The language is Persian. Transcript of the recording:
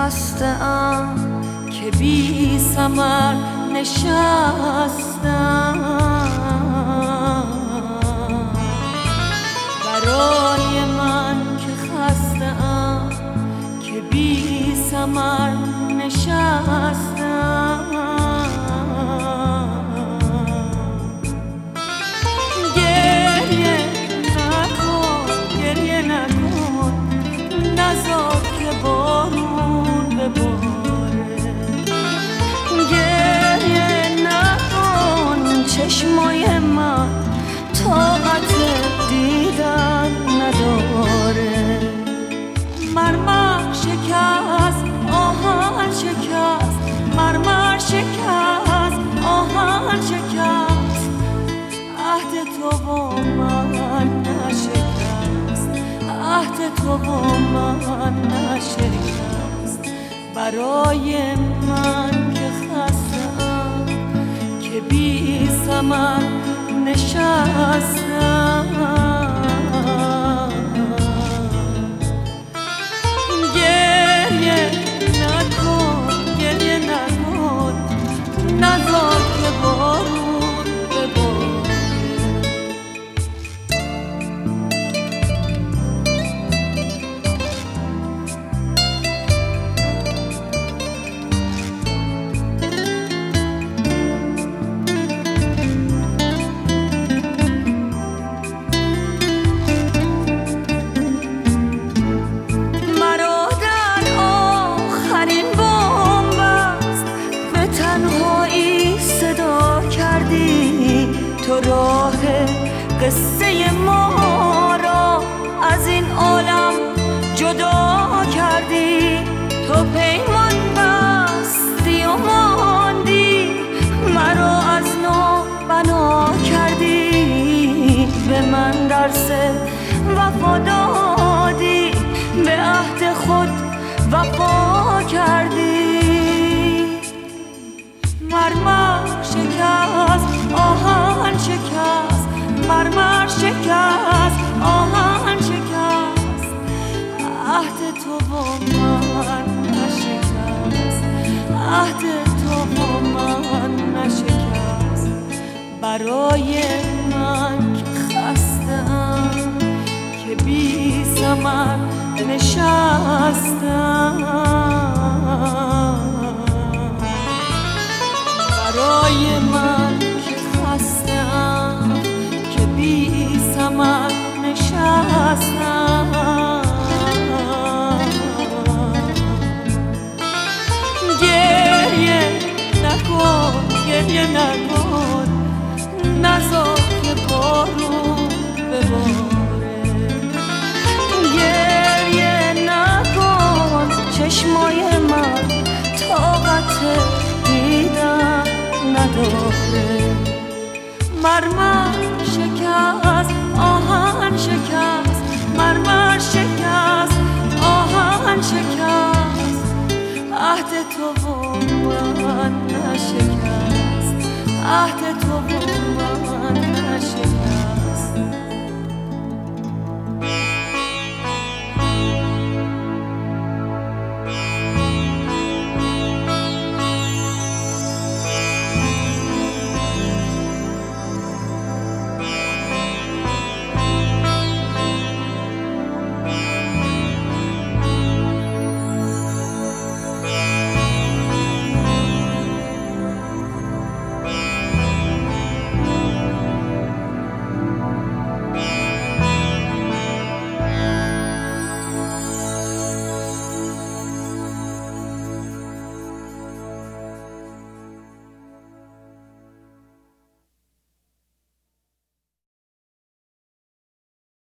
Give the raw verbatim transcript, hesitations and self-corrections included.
خسته‌ام که بی ثمر نشستم. برای من که خسته‌ام که بی ثمر نشستم. گریه نکن گریه نکن نذار که بارون بباره. گریه نکن چشمای من طاقت دیدن نداره. مرمر شکست آهن شکست، مرمر شکست آهن شکست. عهد تو با من نشکست، عهد تو با من نشکست. برای من که خسته‌ام که بی ثمر نشستم. گریه نکن گریه نکن نذار که بارون بباره. تو راه قصه ما را از این عالم جدا کردی. تو پیمان بستی و ماندی، مرا از نو بنا کردی. به من درس وفا دادی، به عهد خود وفا کردی. مرمر شکست آهن شکست، مرمر شکست آهن شکست. عهد تو با من نشکست، عهد تو با من نشکست. برای من که خسته‌ام که بی ثمر نشستم. برای من که خسته‌ام که بی ثمر نشستم. گریه نکن گریه نکن نذار که بارون بباره. گریه نکن چشمای من طاقت دیدن نداره. مرمر شکست آهن شکست، مرمر شکست آهن شکست. عهد تو با من نشکست، عهد تو با من نشکست.